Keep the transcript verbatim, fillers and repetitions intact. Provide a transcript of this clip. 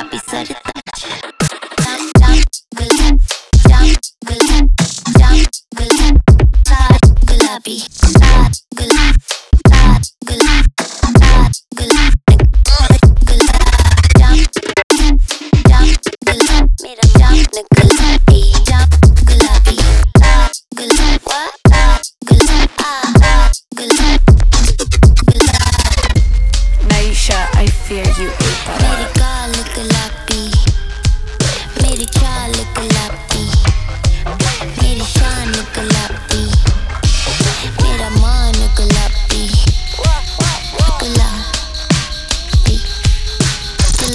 गुलाबी सरताज जाम जाम गुलाब जाम गुलाब जाम गुलाब लाल गुलाबी लाल गुलाब लाल गुलाब लाल गुलाब गुलाब जाम जाम गुलाब मेरा जाम गुलाबी जाम गुलाबी लाल गुलाब लाल गुलाब लाल गुलाब Naisha, I fear you ate that. मेरी गाल गुलाबी मेरी चाल गुलाबी